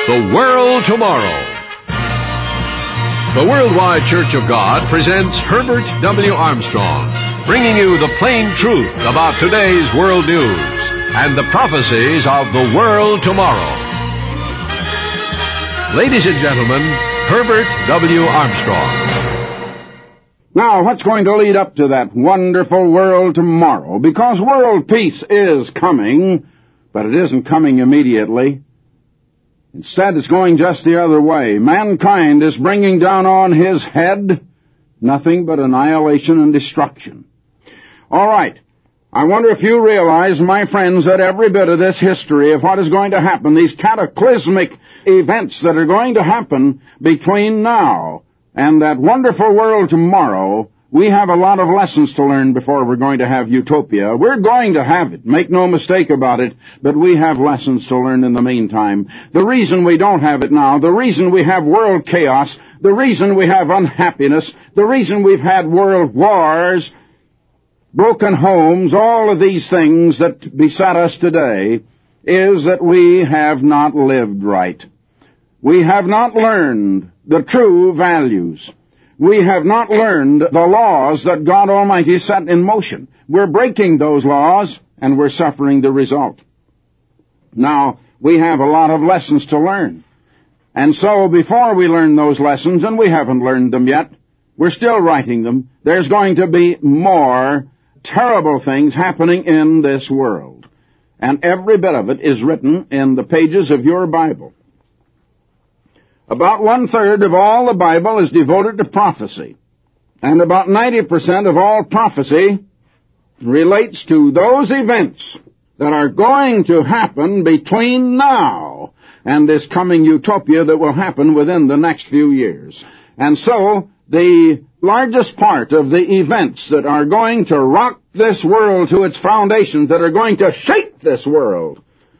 The World Tomorrow. The Worldwide Church of God presents Herbert W. Armstrong, bringing you the plain truth about today's world news and the prophecies of the world tomorrow. Ladies and gentlemen, Herbert W. Armstrong. Now, what's going to lead up to that wonderful world tomorrow? Because world peace is coming, but it isn't coming immediately. Instead, it's going just the other way. Mankind is bringing down on his head nothing but annihilation and destruction. All right. I wonder if you realize, my friends, that every bit of this history of what is going to happen, these cataclysmic events that are going to happen between now and that wonderful world tomorrow, we have a lot of lessons to learn before we're going to have utopia. We're going to have it, make no mistake about it, but we have lessons to learn in the meantime. The reason we don't have it now, the reason we have world chaos, the reason we have unhappiness, the reason we've had world wars, broken homes, all of these things that beset us today, is that we have not lived right. We have not learned the true values. We have not learned the laws that God Almighty set in motion. We're breaking those laws, and we're suffering the result. Now, we have a lot of lessons to learn. And so, before we learn those lessons, and we haven't learned them yet, we're still writing them, there's going to be more terrible things happening in this world. And every bit of it is written in the pages of your Bible. About 1/3 of all the Bible is devoted to prophecy. And about 90% of all prophecy relates to those events that are going to happen between now and this coming utopia that will happen within the next few years. And so, the largest part of the events that are going to rock this world to its foundations, that are going to shake this world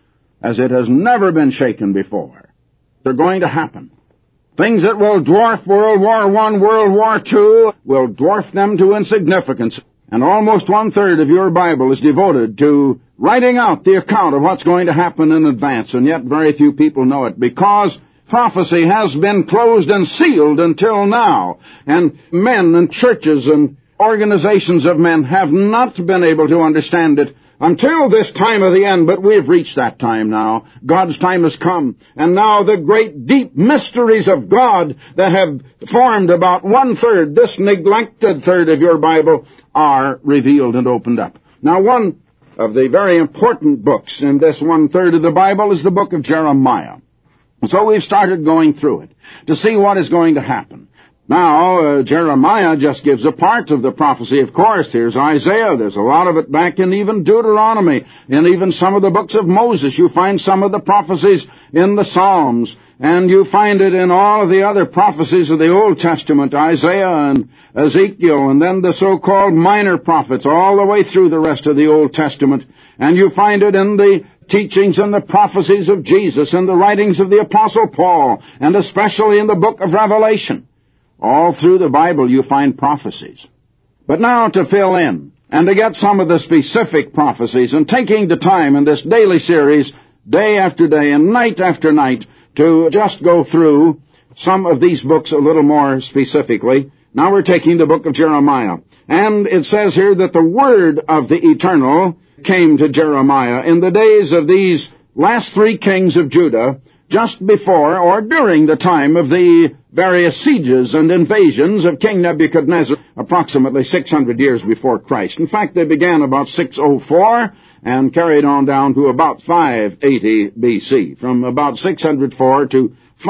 as it has never been shaken before, they're going to happen. Things that will dwarf World War I, World War II, will dwarf them to insignificance. And almost 1/3 of your Bible is devoted to writing out the account of what's going to happen in advance, and yet very few people know it, because prophecy has been closed and sealed until now, and men and churches and organizations of men have not been able to understand it until this time of the end, but we've reached that time now. God's time has come, and now the great deep mysteries of God that have formed about 1/3, this neglected third of your Bible, are revealed and opened up. Now, one of the very important books in this 1/3 of the Bible is the book of Jeremiah. So we've started going through it to see what is going to happen. Now, Jeremiah just gives a part of the prophecy, of course. Here's Isaiah. There's a lot of it back in even Deuteronomy. In even some of the books of Moses, you find some of the prophecies in the Psalms. And you find it in all of the other prophecies of the Old Testament, Isaiah and Ezekiel, and then the so-called minor prophets, all the way through the rest of the Old Testament. And you find it in the teachings and the prophecies of Jesus, and the writings of the Apostle Paul, and especially in the book of Revelation. All through the Bible you find prophecies. But now to fill in, and to get some of the specific prophecies, and taking the time in this daily series, day after day and night after night, to just go through some of these books a little more specifically. Now we're taking the book of Jeremiah. And it says here that the word of the Eternal came to Jeremiah in the days of these last 3 kings of Judah, just before or during the time of the various sieges and invasions of King Nebuchadnezzar, approximately 600 years before Christ. In fact, they began about 604 and carried on down to about 580 BC, from about 604 to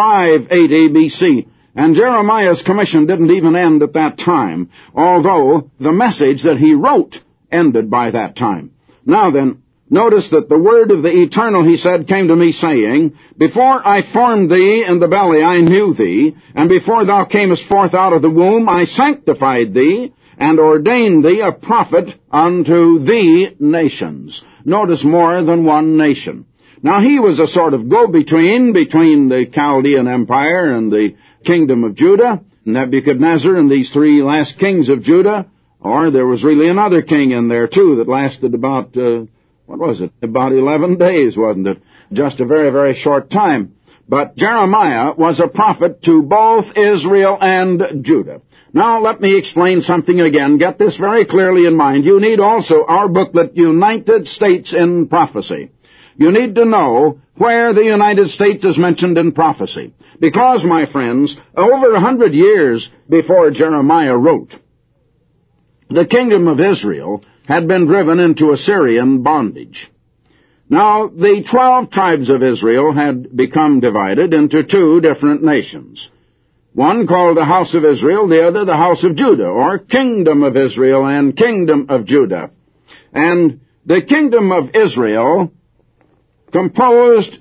580 BC. And Jeremiah's commission didn't even end at that time, although the message that he wrote ended by that time. Now then, notice that the word of the Eternal, he said, came to me saying, Before I formed thee in the belly I knew thee, and before thou camest forth out of the womb I sanctified thee, and ordained thee a prophet unto the nations. Notice more than one nation. Now he was a sort of go-between between the Chaldean Empire and the kingdom of Judah, Nebuchadnezzar and these 3 last kings of Judah. Or there was really another king in there too that lasted about, about 11 days, wasn't it? Just a very, very short time. But Jeremiah was a prophet to both Israel and Judah. Now let me explain something again. Get this very clearly in mind. You need also our booklet, United States in Prophecy. You need to know where the United States is mentioned in prophecy. Because, my friends, over 100 years before Jeremiah wrote, the kingdom of Israel had been driven into Assyrian bondage. Now, the 12 tribes of Israel had become divided into two different nations. One called the house of Israel, the other the house of Judah, or kingdom of Israel and kingdom of Judah. And the kingdom of Israel composed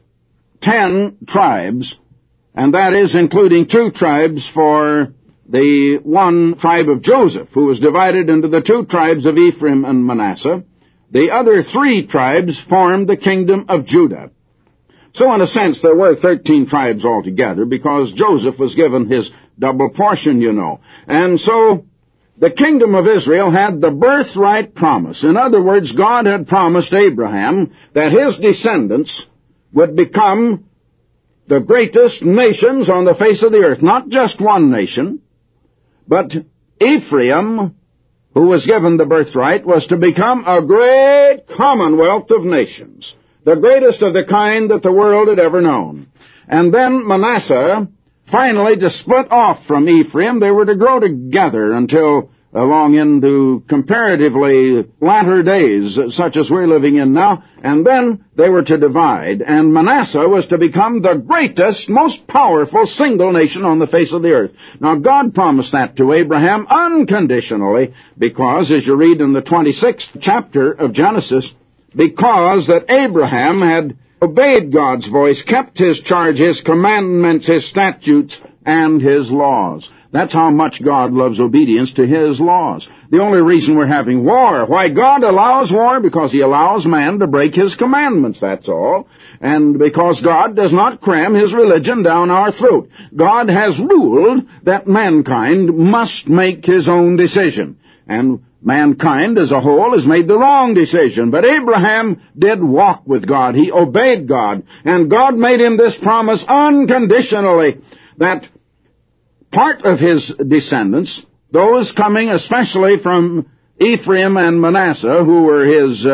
10 tribes, and that is including 2 tribes for the one tribe of Joseph, who was divided into the 2 tribes of Ephraim and Manasseh. The other 3 tribes formed the kingdom of Judah. So in a sense, there were 13 tribes altogether, because Joseph was given his double portion, you know. And so the kingdom of Israel had the birthright promise. In other words, God had promised Abraham that his descendants would become the greatest nations on the face of the earth. Not just one nation, but Ephraim, who was given the birthright, was to become a great commonwealth of nations, the greatest of the kind that the world had ever known. And then Manasseh, finally to split off from Ephraim. They were to grow together until along into comparatively latter days, such as we're living in now, and then they were to divide, and Manasseh was to become the greatest, most powerful single nation on the face of the earth. Now, God promised that to Abraham unconditionally, because, as you read in the 26th chapter of Genesis, because that Abraham had obeyed God's voice, kept his charge, his commandments, his statutes, and his laws. That's how much God loves obedience to his laws. The only reason we're having war, why God allows war, because he allows man to break his commandments, that's all. And because God does not cram his religion down our throat. God has ruled that mankind must make his own decision. And mankind as a whole has made the wrong decision. But Abraham did walk with God. He obeyed God. And God made him this promise unconditionally, that part of his descendants, those coming especially from Ephraim and Manasseh, who were his,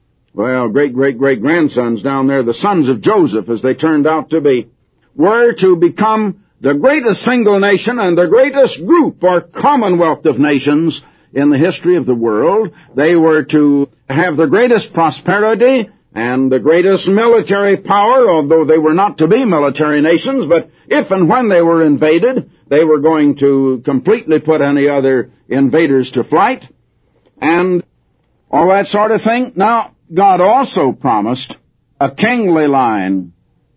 great-great-great-grandsons down there, the sons of Joseph, as they turned out to be, were to become the greatest single nation and the greatest group or commonwealth of nations in the history of the world. They were to have the greatest prosperity and the greatest military power, although they were not to be military nations, but if and when they were invaded, they were going to completely put any other invaders to flight, and all that sort of thing. Now, God also promised a kingly line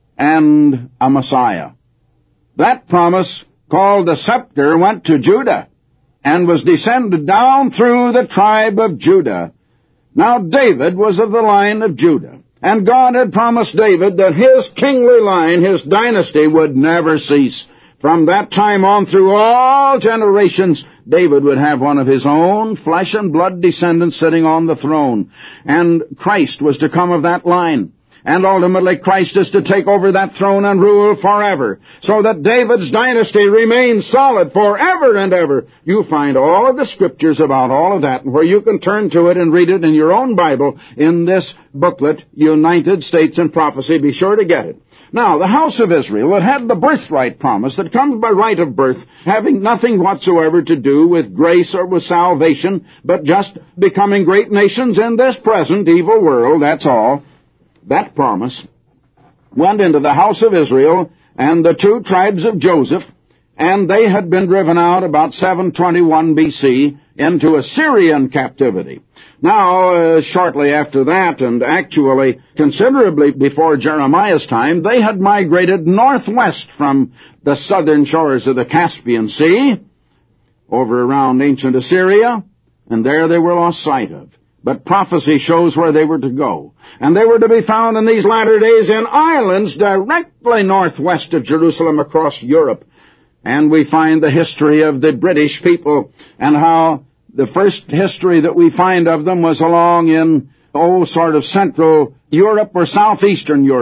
and a Messiah. That promise, called the scepter, went to Judah and was descended down through the tribe of Judah. Now, David was of the line of Judah, and God had promised David that his kingly line, his dynasty, would never cease. From that time on through all generations, David would have one of his own flesh and blood descendants sitting on the throne. And Christ was to come of that line. And ultimately Christ is to take over that throne and rule forever, so that David's dynasty remains solid forever and ever. You find all of the scriptures about all of that, where you can turn to it and read it in your own Bible in this booklet, United States in Prophecy. Be sure to get it. Now, the house of Israel, it had the birthright promise that comes by right of birth, having nothing whatsoever to do with grace or with salvation, but just becoming great nations in this present evil world, that's all. That promise went into the house of Israel and the 2 tribes of Joseph, and they had been driven out about 721 B.C. into Assyrian captivity. Now, shortly after that, and actually considerably before Jeremiah's time, they had migrated northwest from the southern shores of the Caspian Sea, over around ancient Assyria, and there they were lost sight of. But prophecy shows where they were to go. And they were to be found in these latter days in islands directly northwest of Jerusalem across Europe. And we find the history of the British people, and how the first history that we find of them was along in, sort of Central Europe or Southeastern Europe.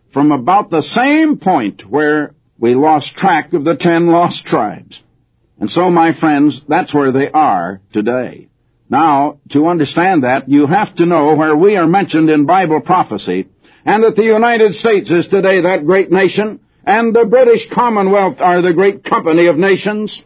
from about the same point where we lost track of the 10 lost tribes. And so, my friends, that's where they are today. Now, to understand that, you have to know where we are mentioned in Bible prophecy, and that the United States is today that great nation, and the British Commonwealth are the great company of nations,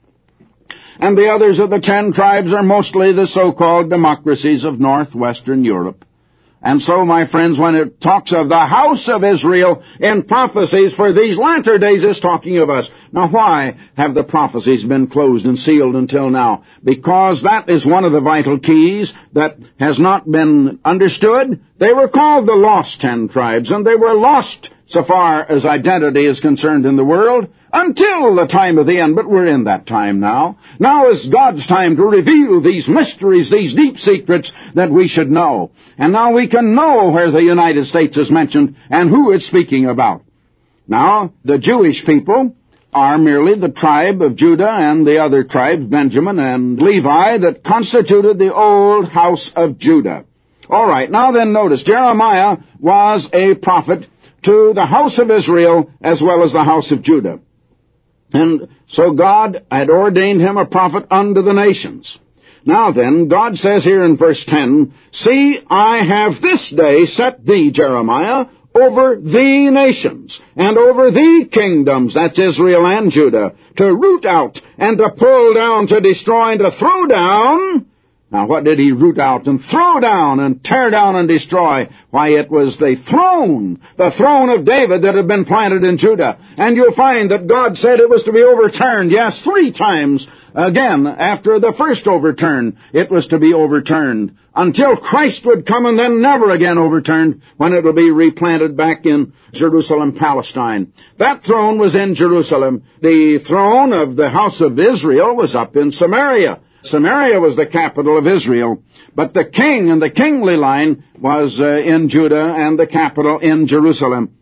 and the others of the 10 tribes are mostly the so-called democracies of northwestern Europe. And so, my friends, when it talks of the house of Israel in prophecies for these latter days, it's talking of us. Now, why have the prophecies been closed and sealed until now? Because that is one of the vital keys that has not been understood. They were called the lost 10 tribes, and they were lost so far as identity is concerned in the world, until the time of the end, but we're in that time now. Now is God's time to reveal these mysteries, these deep secrets that we should know. And now we can know where the United States is mentioned and who it's speaking about. Now, the Jewish people are merely the tribe of Judah and the other tribes, Benjamin and Levi, that constituted the old house of Judah. All right, now then notice, Jeremiah was a prophet to the house of Israel as well as the house of Judah. And so God had ordained him a prophet unto the nations. Now then, God says here in verse 10, See, I have this day set thee, Jeremiah, over the nations, and over the kingdoms, that's Israel and Judah, to root out, and to pull down, to destroy, and to throw down. Now, what did he root out and throw down and tear down and destroy? Why, it was the throne of David that had been planted in Judah. And you'll find that God said it was to be overturned. Yes, 3 times again after the first overturn, it was to be overturned until Christ would come, and then never again overturned when it will be replanted back in Jerusalem, Palestine. That throne was in Jerusalem. The throne of the house of Israel was up in Samaria. Samaria was the capital of Israel, but the king and the kingly line was in Judah and the capital in Jerusalem.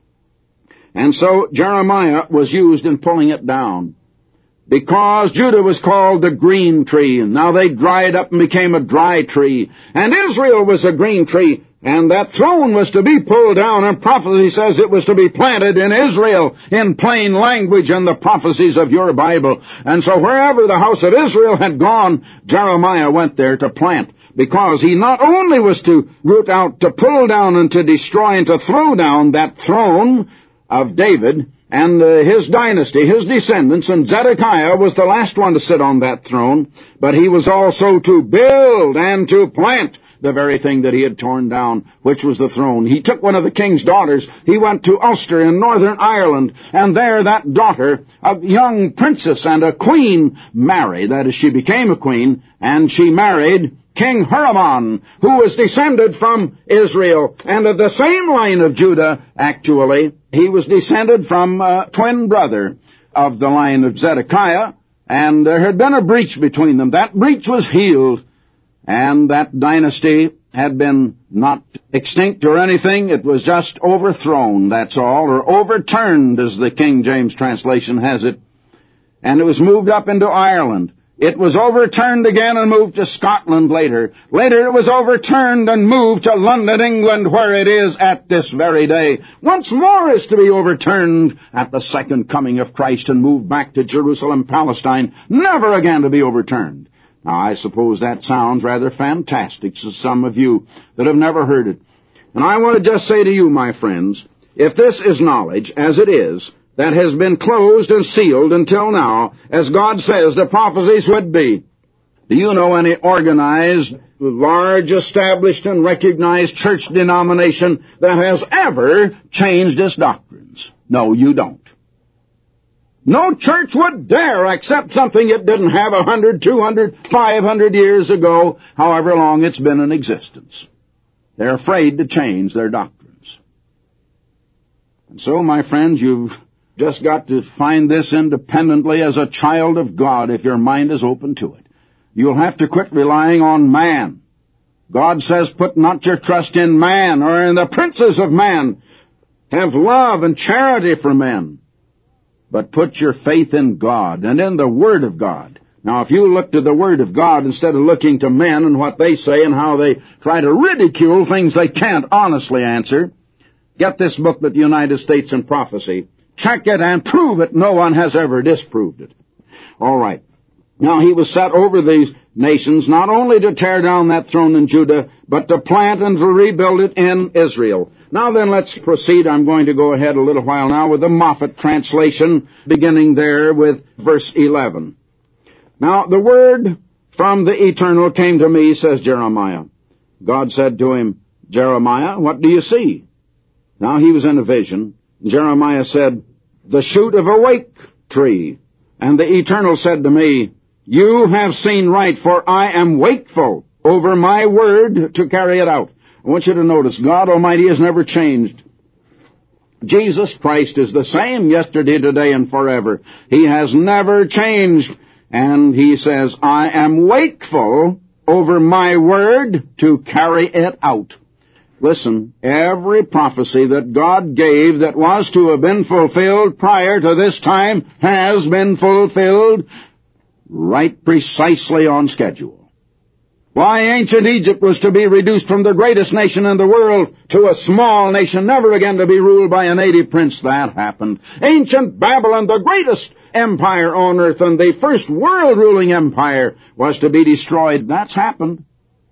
And so Jeremiah was used in pulling it down, because Judah was called the green tree, and now they dried up and became a dry tree, and Israel was a green tree, and that throne was to be pulled down, and prophecy says it was to be planted in Israel, in plain language in the prophecies of your Bible. And so wherever the house of Israel had gone, Jeremiah went there to plant, because he not only was to root out, to pull down, and to destroy, and to throw down that throne of David and his dynasty, his descendants, and Zedekiah was the last one to sit on that throne, but he was also to build and to plant the very thing that he had torn down, which was the throne. He took one of the king's daughters. He went to Ulster in Northern Ireland, and there that daughter, a young princess and a queen, married. That is, she became a queen, and she married King Hiraman, who was descended from Israel, and of the same line of Judah, actually. He was descended from a twin brother of the line of Zedekiah, and there had been a breach between them. That breach was healed, and that dynasty had been not extinct or anything. It was just overthrown, that's all, or overturned, as the King James translation has it. And it was moved up into Ireland. It was overturned again and moved to Scotland later. Later it was overturned and moved to London, England, where it is at this very day. Once more is to be overturned at the second coming of Christ and moved back to Jerusalem, Palestine, never again to be overturned. Now, I suppose that sounds rather fantastic to some of you that have never heard it. And I want to just say to you, my friends, if this is knowledge, as it is, that has been closed and sealed until now, as God says the prophecies would be, do you know any organized, large, established, and recognized church denomination that has ever changed its doctrines? No, you don't. No church would dare accept something it didn't have 100, 200, 500 years ago, however long it's been in existence. They're afraid to change their doctrines. And so, my friends, you've just got to find this independently as a child of God if your mind is open to it. You'll have to quit relying on man. God says, put not your trust in man or in the princes of man. Have love and charity for men. But put your faith in God and in the Word of God. Now, if you look to the Word of God instead of looking to men and what they say and how they try to ridicule things they can't honestly answer, Get this booklet, United States in Prophecy. Check it and prove it. No one has ever disproved it. All right. Now, he was set over these nations, not only to tear down that throne in Judah, but to plant and to rebuild it in Israel. Now then, let's proceed. I'm going to go ahead a little while now with the Moffat translation, beginning there with verse 11. Now, the word from the Eternal came to me, says Jeremiah. God said to him, Jeremiah, what do you see? Now, he was in a vision. Jeremiah said, the shoot of a wake tree. And the Eternal said to me, you have seen right, for I am wakeful over my word to carry it out. I want you to notice, God Almighty has never changed. Jesus Christ is the same yesterday, today, and forever. He has never changed. And he says, I am wakeful over my word to carry it out. Listen, every prophecy that God gave that was to have been fulfilled prior to this time has been fulfilled right precisely on schedule. Why, ancient Egypt was to be reduced from the greatest nation in the world to a small nation, never again to be ruled by a native prince. That happened. Ancient Babylon, the greatest empire on earth and the first world-ruling empire, was to be destroyed. That's happened.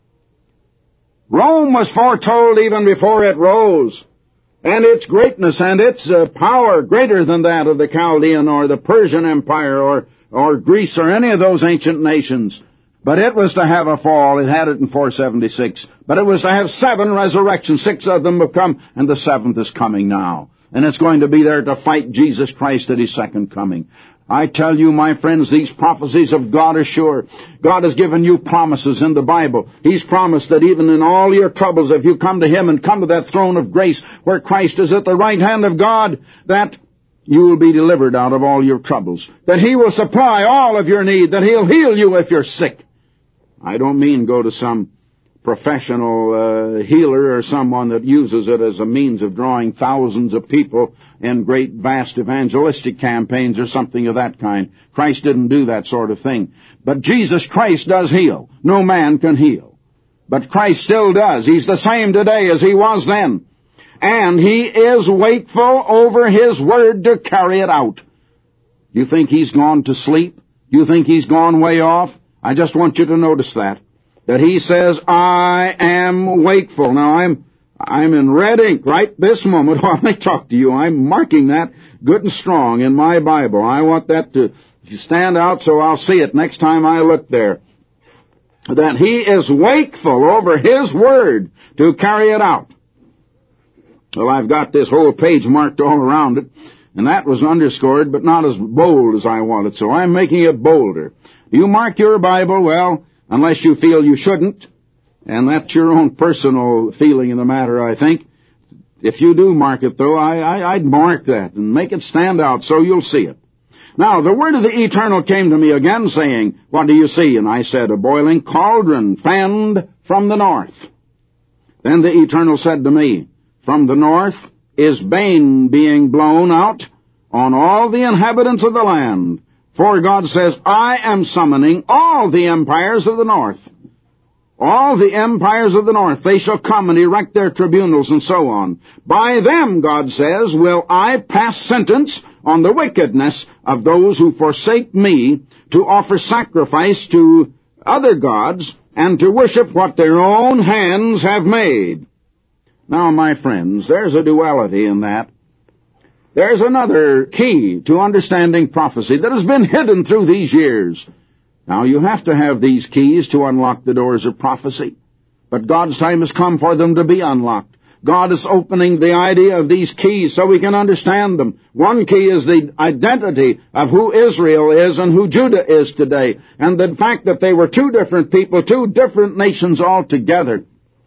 Rome was foretold even before it rose, and its greatness and its power greater than that of the Chaldean or the Persian Empire or Greece or any of those ancient nations. But it was to have a fall. It had it in 476. But it was to have 7 resurrections. 6 of them have come, and the 7th is coming now. And it's going to be there to fight Jesus Christ at His second coming. I tell you, my friends, these prophecies of God are sure. God has given you promises in the Bible. He's promised that even in all your troubles, if you come to Him and come to that throne of grace where Christ is at the right hand of God, that you will be delivered out of all your troubles. That He will supply all of your need. That He'll heal you if you're sick. I don't mean go to some professional healer or someone that uses it as a means of drawing thousands of people in great, vast evangelistic campaigns or something of that kind. Christ didn't do that sort of thing. But Jesus Christ does heal. No man can heal. But Christ still does. He's the same today as He was then. And He is wakeful over His word to carry it out. You think He's gone to sleep? You think He's gone way off? I just want you to notice that He says, I am wakeful. Now, I'm in red ink right this moment while I talk to you. I'm marking that good and strong in my Bible. I want that to stand out so I'll see it next time I look there. That He is wakeful over His word to carry it out. Well, I've got this whole page marked all around it, and that was underscored, but not as bold as I wanted, so I'm making it bolder. You mark your Bible, well, unless you feel you shouldn't, and that's your own personal feeling in the matter, I think. If you do mark it, though, I'd mark that and make it stand out so you'll see it. Now, the word of the Eternal came to me again, saying, what do you see? And I said, a boiling cauldron fanned from the north. Then the Eternal said to me, from the north is bane being blown out on all the inhabitants of the land. For God says, I am summoning all the empires of the north. All the empires of the north, they shall come and erect their tribunals and so on. By them, God says, will I pass sentence on the wickedness of those who forsake me to offer sacrifice to other gods and to worship what their own hands have made. Now, my friends, there's a duality in that. There's another key to understanding prophecy that has been hidden through these years. Now, you have to have these keys to unlock the doors of prophecy, but God's time has come for them to be unlocked. God is opening the idea of these keys so we can understand them. One key is the identity of who Israel is and who Judah is today, and the fact that they were 2 different people, 2 different nations altogether.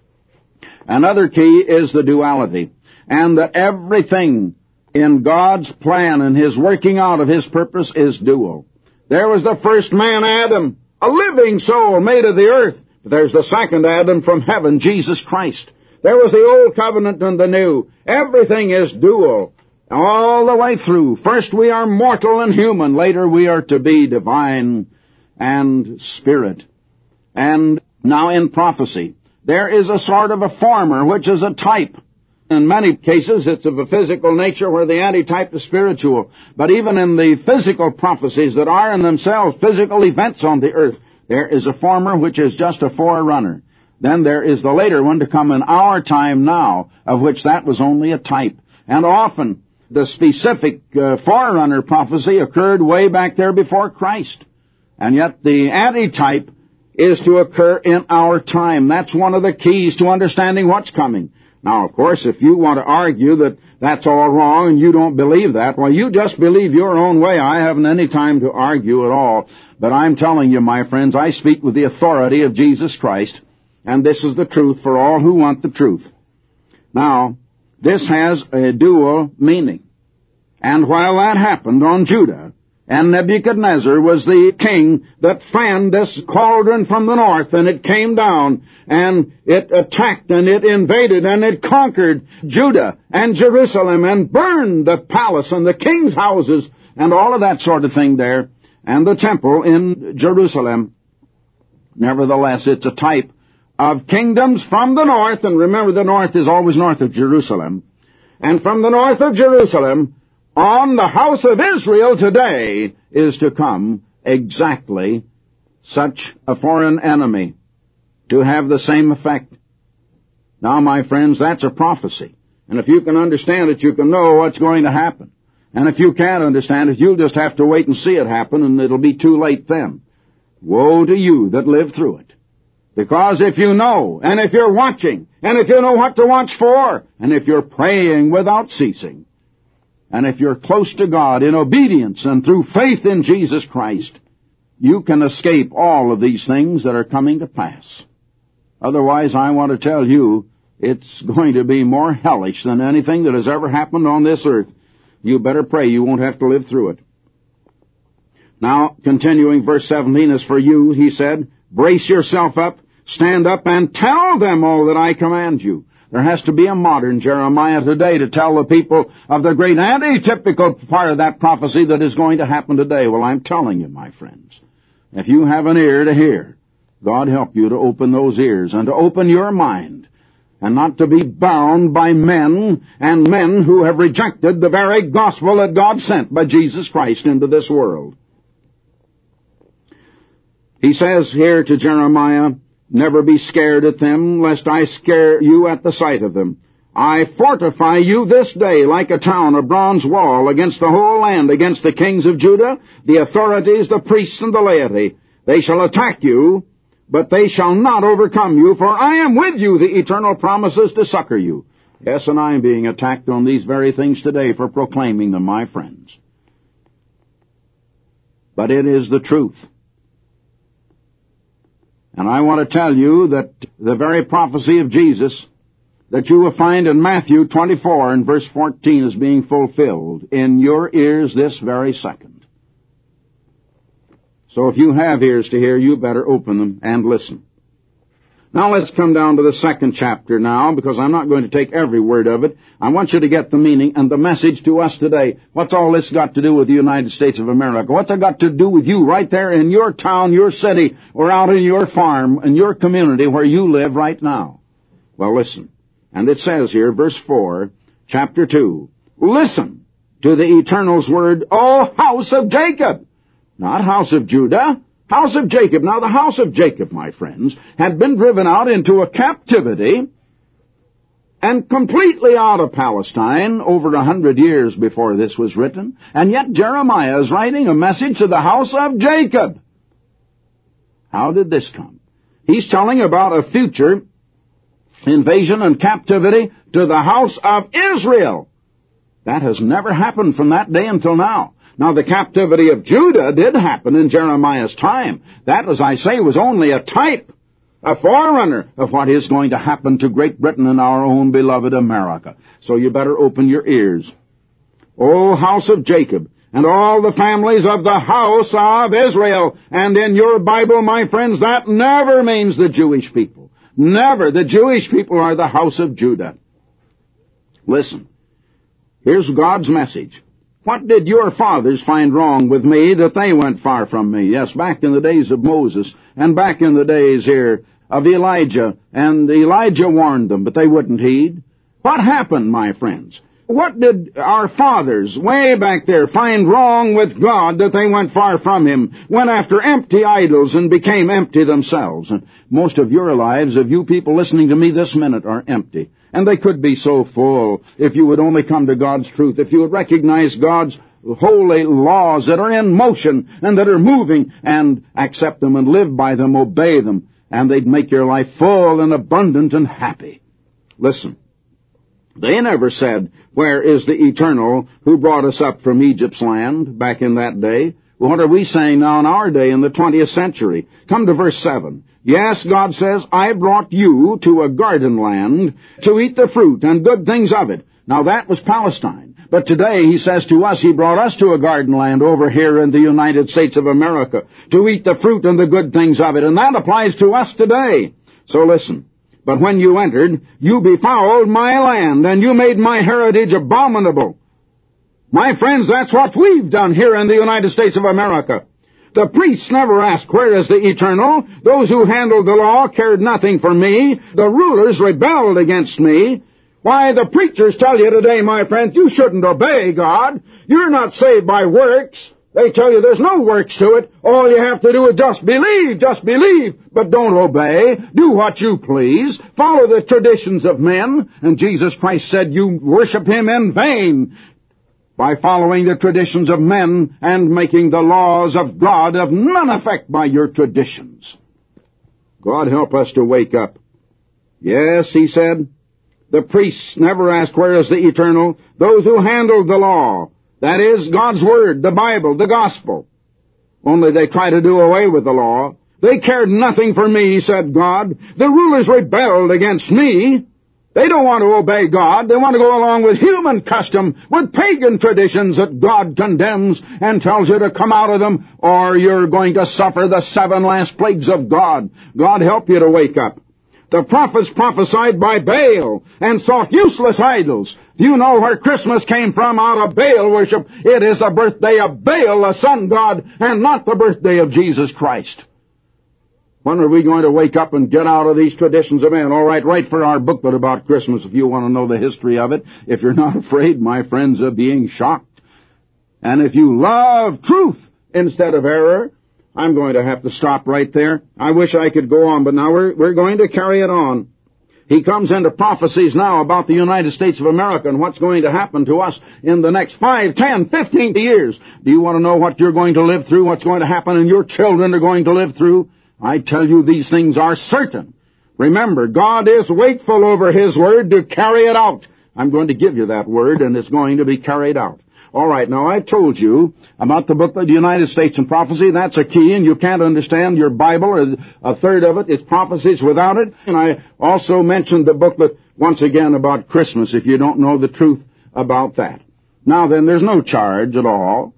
Another key is the duality, and that everything in God's plan and His working out of His purpose is dual. There was the first man, Adam, a living soul made of the earth. But there's the second Adam from heaven, Jesus Christ. There was the old covenant and the new. Everything is dual, all the way through. First we are mortal and human. Later we are to be divine and spirit. And now in prophecy, there is a sort of a former, which is a type. In many cases, it's of a physical nature where the antitype is spiritual. But even in the physical prophecies that are in themselves physical events on the earth, there is a former which is just a forerunner. Then there is the later one to come in our time now, of which that was only a type. And often, the specific forerunner prophecy occurred way back there before Christ. And yet the antitype is to occur in our time. That's one of the keys to understanding what's coming. Now, of course, if you want to argue that that's all wrong and you don't believe that, well, you just believe your own way. I haven't any time to argue at all. But I'm telling you, my friends, I speak with the authority of Jesus Christ, and this is the truth for all who want the truth. Now, this has a dual meaning. And while that happened on Judah, and Nebuchadnezzar was the king that fanned this cauldron from the north, and it came down, and it attacked, and it invaded, and it conquered Judah and Jerusalem, and burned the palace and the king's houses, and all of that sort of thing there, and the temple in Jerusalem. Nevertheless, it's a type of kingdoms from the north, and remember the north is always north of Jerusalem, and from the north of Jerusalem, on the house of Israel today is to come exactly such a foreign enemy to have the same effect. Now, my friends, that's a prophecy. And if you can understand it, you can know what's going to happen. And if you can't understand it, you'll just have to wait and see it happen, and it'll be too late then. Woe to you that live through it. Because if you know, and if you're watching, and if you know what to watch for, and if you're praying without ceasing, and if you're close to God in obedience and through faith in Jesus Christ, you can escape all of these things that are coming to pass. Otherwise, I want to tell you, it's going to be more hellish than anything that has ever happened on this earth. You better pray you won't have to live through it. Now, continuing verse 17, as for you, he said, brace yourself up, stand up, and tell them all that I command you. There has to be a modern Jeremiah today to tell the people of the great antitypical part of that prophecy that is going to happen today. Well, I'm telling you, my friends, if you have an ear to hear, God help you to open those ears and to open your mind and not to be bound by men and men who have rejected the very gospel that God sent by Jesus Christ into this world. He says here to Jeremiah, never be scared at them, lest I scare you at the sight of them. I fortify you this day like a town, a bronze wall, against the whole land, against the kings of Judah, the authorities, the priests, and the laity. They shall attack you, but they shall not overcome you, for I am with you, the eternal promises to succor you. Yes, and I am being attacked on these very things today for proclaiming them, my friends. But it is the truth. And I want to tell you that the very prophecy of Jesus that you will find in Matthew 24 and verse 14 is being fulfilled in your ears this very second. So if you have ears to hear, you better open them and listen. Now let's come down to the second chapter now, because I'm not going to take every word of it. I want you to get the meaning and the message to us today. What's all this got to do with the United States of America? What's it got to do with you right there in your town, your city, or out in your farm, in your community where you live right now? Well, listen. And it says here, verse 4, chapter 2, listen to the Eternal's word, O house of Jacob, not house of Judah, house of Jacob. Now, the house of Jacob, my friends, had been driven out into a captivity and completely out of Palestine over 100 years before this was written. And yet Jeremiah is writing a message to the house of Jacob. How did this come? He's telling about a future invasion and captivity to the house of Israel. That has never happened from that day until now. Now, the captivity of Judah did happen in Jeremiah's time. That, as I say, was only a type, a forerunner of what is going to happen to Great Britain and our own beloved America. So you better open your ears. O house of Jacob, and all the families of the house of Israel. And in your Bible, my friends, that never means the Jewish people. Never. The Jewish people are the house of Judah. Listen. Here's God's message. What did your fathers find wrong with me that they went far from me? Yes, back in the days of Moses, and back in the days here of Elijah, and Elijah warned them, but they wouldn't heed. What happened, my friends? What did our fathers way back there find wrong with God that they went far from Him, went after empty idols and became empty themselves? And most of your lives, of you people listening to me this minute, are empty. And they could be so full if you would only come to God's truth, if you would recognize God's holy laws that are in motion and that are moving, and accept them and live by them, obey them, and they'd make your life full and abundant and happy. Listen. They never said, "Where is the Eternal who brought us up from Egypt's land," back in that day. What are we saying now in our day, in the 20th century? Come to verse 7. Yes, God says, "I brought you to a garden land to eat the fruit and good things of it." Now that was Palestine. But today He says to us, He brought us to a garden land over here in the United States of America to eat the fruit and the good things of it. And that applies to us today. So listen. But when you entered, you befouled my land, and you made my heritage abominable. My friends, that's what we've done here in the United States of America. The priests never asked, "Where is the Eternal?" Those who handled the law cared nothing for me. The rulers rebelled against me. Why, the preachers tell you today, my friends, you shouldn't obey God. You're not saved by works. They tell you there's no works to it. All you have to do is just believe, but don't obey. Do what you please. Follow the traditions of men. And Jesus Christ said you worship Him in vain by following the traditions of men and making the laws of God of none effect by your traditions. God help us to wake up. Yes, He said, the priests never asked, "Where is the Eternal?" Those who handled the law, that is, God's Word, the Bible, the Gospel. Only they try to do away with the law. They cared nothing for me, said God. The rulers rebelled against me. They don't want to obey God. They want to go along with human custom, with pagan traditions that God condemns and tells you to come out of them, or you're going to suffer the 7 last plagues of God. God help you to wake up. The prophets prophesied by Baal and sought useless idols. Do you know where Christmas came from? Out of Baal worship. It is the birthday of Baal, the sun god, and not the birthday of Jesus Christ. When are we going to wake up and get out of these traditions of man? All right, write for our booklet about Christmas if you want to know the history of it, if you're not afraid, my friends, of being shocked. And if you love truth instead of error, I'm going to have to stop right there. I wish I could go on, but now we're going to carry it on. He comes into prophecies now about the United States of America and what's going to happen to us in the next 5, 10, 15 years. Do you want to know what you're going to live through, what's going to happen and your children are going to live through? I tell you, these things are certain. Remember, God is wakeful over His Word to carry it out. I'm going to give you that Word, and it's going to be carried out. All right, now I've told you about the book of the United States and Prophecy. That's a key, and you can't understand your Bible or a third of it. It's prophecies without it. And I also mentioned the booklet once again about Christmas, if you don't know the truth about that. Now then, there's no charge at all.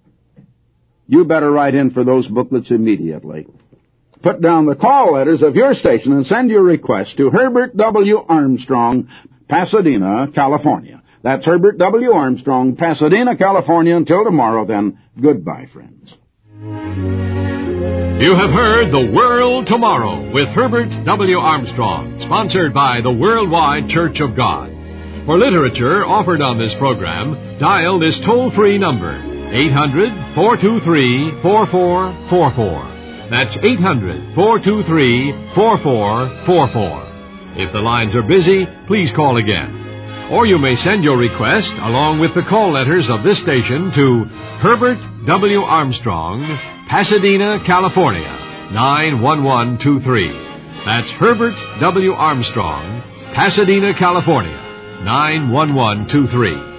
You better write in for those booklets immediately. Put down the call letters of your station and send your request to Herbert W. Armstrong, Pasadena, California. That's Herbert W. Armstrong, Pasadena, California. Until tomorrow, then, goodbye, friends. You have heard The World Tomorrow with Herbert W. Armstrong, sponsored by the Worldwide Church of God. For literature offered on this program, dial this toll-free number, 800-423-4444. That's 800-423-4444. If the lines are busy, please call again. Or you may send your request, along with the call letters of this station, to Herbert W. Armstrong, Pasadena, California, 91123. That's Herbert W. Armstrong, Pasadena, California, 91123.